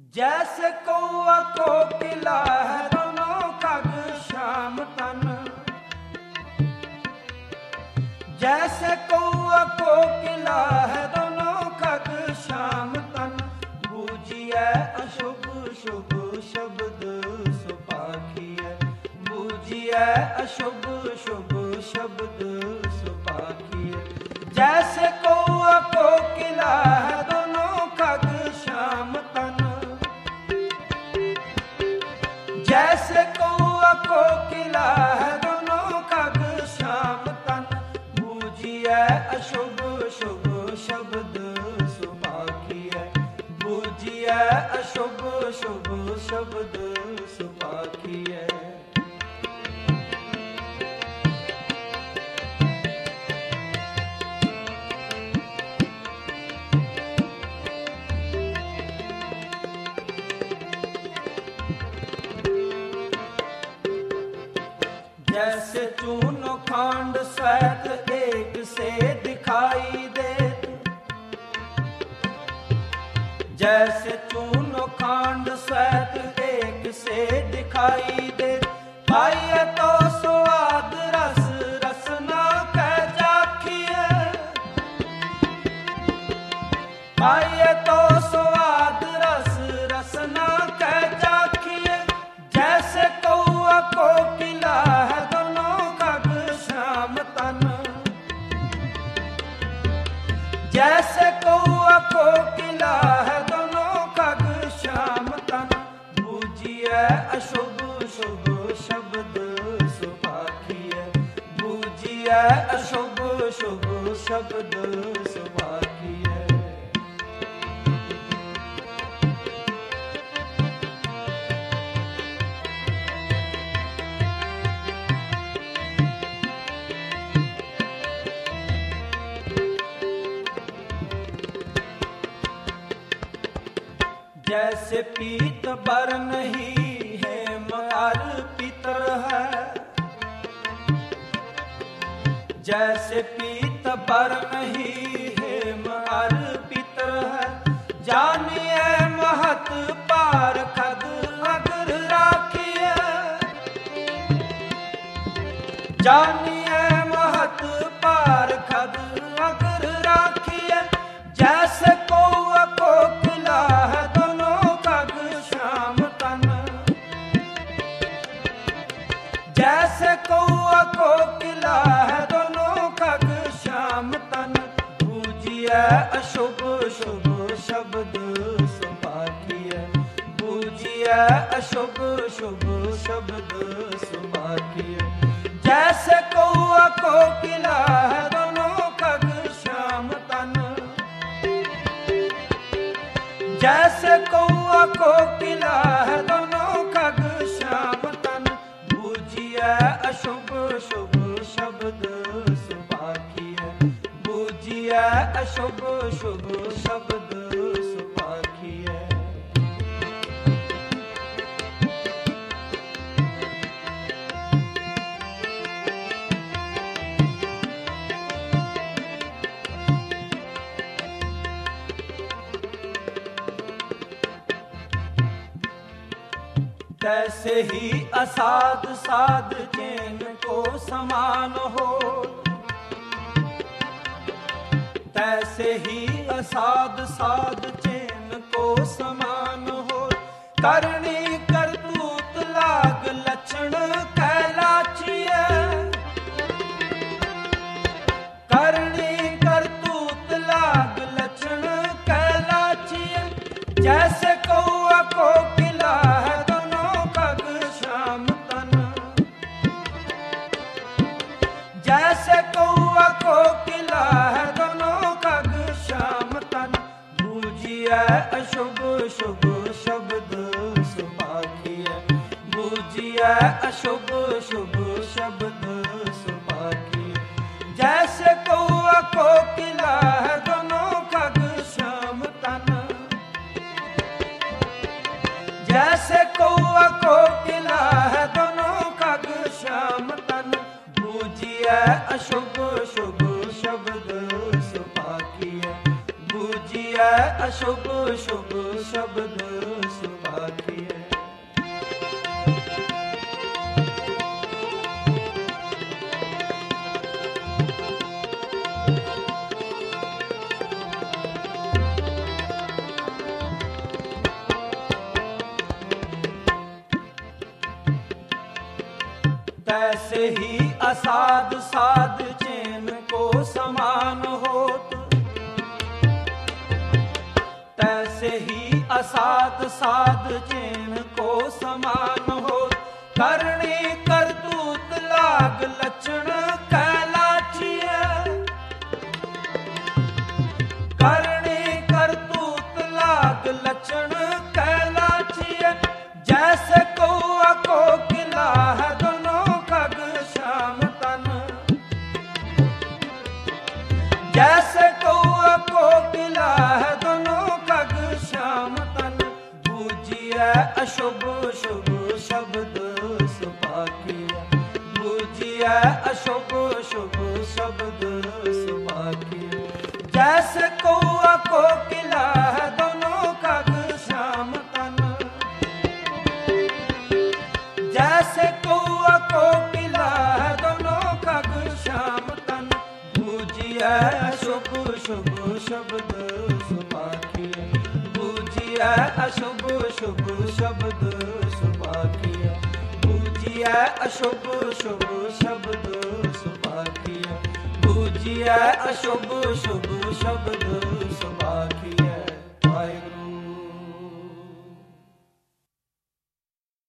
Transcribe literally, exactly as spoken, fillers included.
जैसे कौआ कोकिला है दोनों खग श्याम तन, जैसे कौआ कोकिला है दोनों खग श्याम तन। बूझिए अशुभ शुभ शब्द सुपाखिए, बूझिए अशुभ शुभ शब्द सुपाखिए। जैसे कौआ कोकिला है दोनों खग श्याम तन, जैसे कौआ कोकिला है दोनों खग श्याम तन। बूझिए अशुभ शुभ शब्द सुपाखिए, बूझिए अशुभ शुभ शब्द सुपाखिए। जैसे चूनो खांड श्वेत एक से दिखाई दे, जैसे चूनो खांड श्वेत एक से दिखाई दे। पाइए तो स्वाद रस रसना कह जाखिए, पाइए तो स्वाद रस रसना कह जाखिए। जैसे कौआ कोकिला है दोनों खग श्याम तन, जैसे कौआ कोकिला है दोनों खग श्याम तन। बूझिए अशुभ शुभ शब्द सुपाखिए, बूझिए अशुभ शुभ शब्द सुपाखिए। जैसे पीत बर नहीं है मगर पितर है, जैसे पीत बर नहीं है मगर पितर है। जानिए महत पार खग अगर राखिए, जानिए महत पार खग अगर राखिए। जैसे कौआ कोकिला है जैसे कौआ कोकिला है दोनों खग श्याम तन। बूझिए अशुभ शुभ शब्द सुपाखिए, बूझिए अशुभ शुभ शब्द सुपाखिए। जैसे कौआ कोकिला है दोनों खग श्याम तन, जैसे कौआ कोकिला है दोनों खग श्याम तन। अशुभ शुभ शब्द सुपाखिए, बूझिए अशुभ शुभ शब्द सुपाखिए। तैसे ही असाध साध चैन को समान हो, तैसे ही असाध साध चैन को समान हो। करनी करतूत लाग लक्षण कहलाचिए, करनी करतूत लाग लक्षण कहलाचिए। जैसे कौआ कोकिला है जैसे कौआ कोकिला है दोनों खग श्याम तन। बूझिए अशुभ शुभ शब्द सुपाखिए, बूझिए अशुभ शुभ शब्द सुपाखिए। जैसे कौआ कोकिला है दोनों खग श्याम तन, जैसे कौआ कोकिला है दोनों खग श्याम तन। बूझिए अशुभ शुभ शब्द सुपाखिए, बूझिए अशुभ शुभ शब्द सुभाखिए। तैसे ही असाध साध चैन को समान होत, तैसे ही असाध साध चैन को समान होत। करणी करतूत लाग लक्षण कैलाचिय, करणी करतूत लाग लक्षण कैलाचिय। जैसे कौआ को किला है जैसे कौआ को पिला है दोनों कग श्याम तन। बूझिए अशुभ शुभ शब्द सुभाखिए, बूझिए अशुभ शुभ शब्द सुभाखिए। जैसे कौआ को पिला है दोनों कग श्याम तन, जैसे कौआ को पिला है दोनों कग श्याम तन। बूझिए अशुभ शुभ शब्द सुभाखिए, बूझिए अशुभ शुभ शब्द सुभाखिए, बूझिए अशुभ शुभ शब्द सुभाखिए, बूझिए अशुभ शुभ शब्द सुभाखिए।